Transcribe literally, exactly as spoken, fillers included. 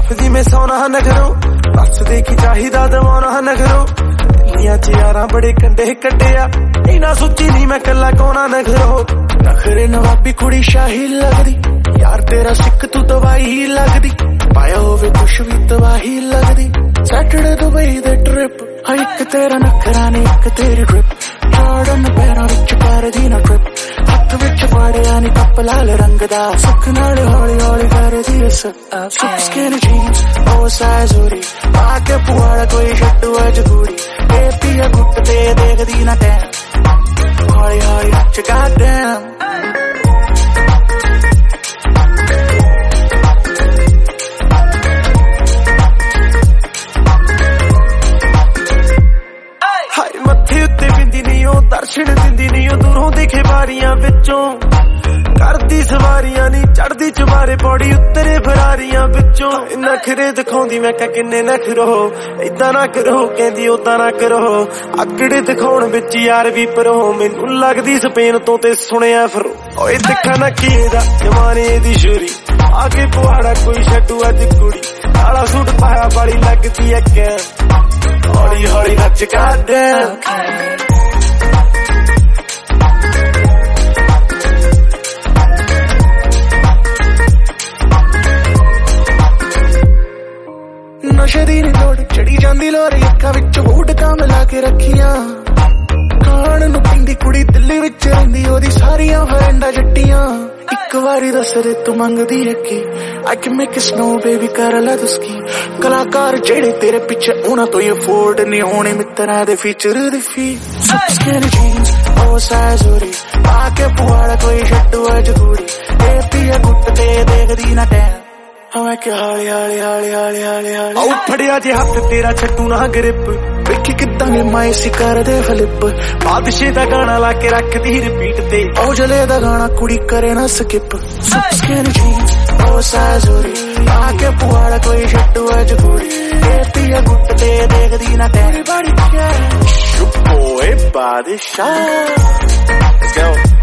लफजी में सोना नखरो बस देखी चाहिदा दवाना नखरो दिल्लियां च यारां बड़े कंडे कड्डिया इना सोची नहीं मैं कला कौना नखरो नखरे नवाबी कुड़ी शाही लगदी यार तेरा सिख तू दवाई ही लगदी पाया होवे कुछ भी तबाही लगदी सैटरडे दुबई दे ट्रिप हां इक तेरा नखरा ने इक तेरी ट्रिप चढ़न पैरां विच करदी ना ट्रिप हत्थ विच फड़िया नी कप लाल रंग दा सुख नाल हौली हौली करदी इस सुख स्किन जीन्स ओ साइज होरी आके पुआड़ा कोई छट्टू अज कुड़ी ए पिया गुट ते देखदी ना टैम हौली हौली नच गॉडडैम दर्शन दिंदी नहीं दूरों दिखे बारियां विचों करदी सवारियां नी चढ़दी चबारे पौड़ी उतरे फरारियां विचों नखरे दिखाउंदी मैं कह किन्ने नखरो इदां ना करो कहंदी उदां ना करो अगड़े दिखाउण विच यार भी परो मैनू लगदी स्पेन तो ते सुनिया फिर ओए दिखा ना कीदा जमाने दी छुरी आगे पुआड़ा कोई छड्डू अज कुड़ी काला सूट पाया बड़ी लगदी है कैम हौली हौली नच गॉडडैम नशे दी नी लोड़ चढ़ी जांदी लोर अक्खां विच बूटकां मिला के रखियां खाण नूं पींदी कुड़ी दिल्ली विच रहिंदी ओदी सारियां फरेंडां जट्टियां इक वारी दस रे तू मंगदी है की I can make it snow baby कर लै तुस्की कलाकार जेड़े तेरे पिछे उन्हां तो अफोर्ड नहीं होने मित्तरां दे फीचर दी फी स्किन जीन्स ओ साइज होरी आके पुआड़ा कोई छट्टू अज कुड़ी ए पिया गुट ते देखदी ना टैम मैं क्या हाली हाली हाली हाली हाली हाली आओ फड़िया जे हथ तेरा छट्टू ना ग्रिप वेखी किदां ने माए सी कर दे फ्लिप बादशाह दा गाना ला के रख दी रिपीट ते ओ जले दा गाना कुड़ी करे ना स्किप स्किन जीन्स ओ साइज होरी आके पुआड़ा कोई छट्टू अज कुड़ी ए पिया गुट ते देखदी ना तेरी बड़ी क्या शुक्को ए बादशाह let's go